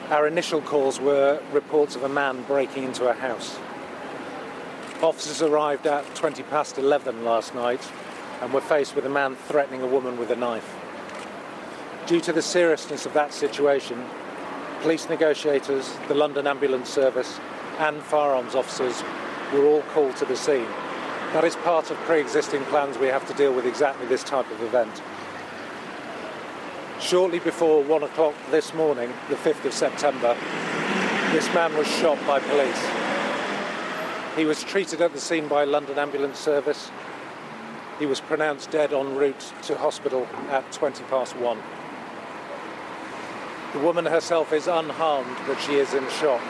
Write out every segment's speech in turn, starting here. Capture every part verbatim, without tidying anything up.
Our initial calls were reports of a man breaking into a house. Officers arrived at twenty past eleven last night and were faced with a man threatening a woman with a knife. Due to the seriousness of that situation, police negotiators, the London Ambulance Service and firearms officers were all called to the scene. That is part of pre-existing plans. We have to deal with exactly this type of event. Shortly before one o'clock this morning, the fifth of September, this man was shot by police. He was treated at the scene by London Ambulance Service. He was pronounced dead en route to hospital at twenty past one. The woman herself is unharmed, but she is in shock.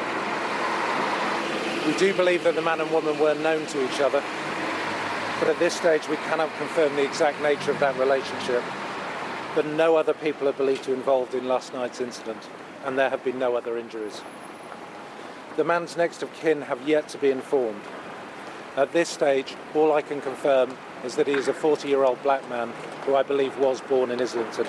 We do believe that the man and woman were known to each other, but at this stage we cannot confirm the exact nature of that relationship. But no other people are believed to be involved in last night's incident, and there have been no other injuries. The man's next of kin have yet to be informed. At this stage, all I can confirm is that he is a forty-year-old black man who I believe was born in Islington.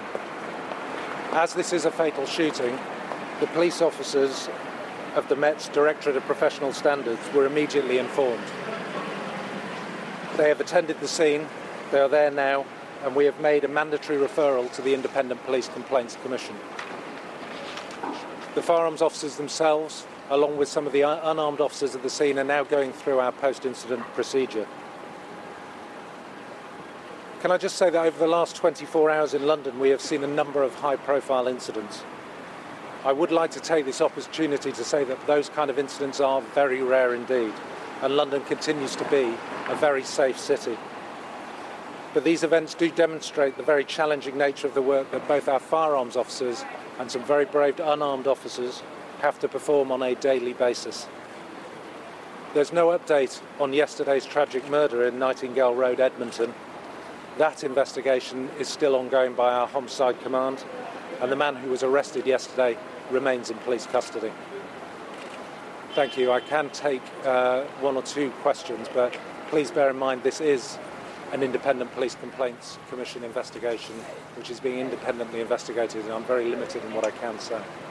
As this is a fatal shooting, the police officers of the Met's Directorate of Professional Standards were immediately informed. They have attended the scene, they are there now, and we have made a mandatory referral to the Independent Police Complaints Commission. The firearms officers themselves, along with some of the unarmed officers at the scene, are now going through our post-incident procedure. Can I just say that over the last twenty-four hours in London, we have seen a number of high-profile incidents. I would like to take this opportunity to say that those kind of incidents are very rare indeed, and London continues to be a very safe city. But these events do demonstrate the very challenging nature of the work that both our firearms officers and some very brave unarmed officers have to perform on a daily basis. There's no update on yesterday's tragic murder in Nightingale Road, Edmonton. That investigation is still ongoing by our Homicide Command, and the man who was arrested yesterday remains in police custody. Thank you. I can take uh, one or two questions, but please bear in mind this is an Independent Police Complaints Commission investigation, which is being independently investigated, and I'm very limited in what I can say.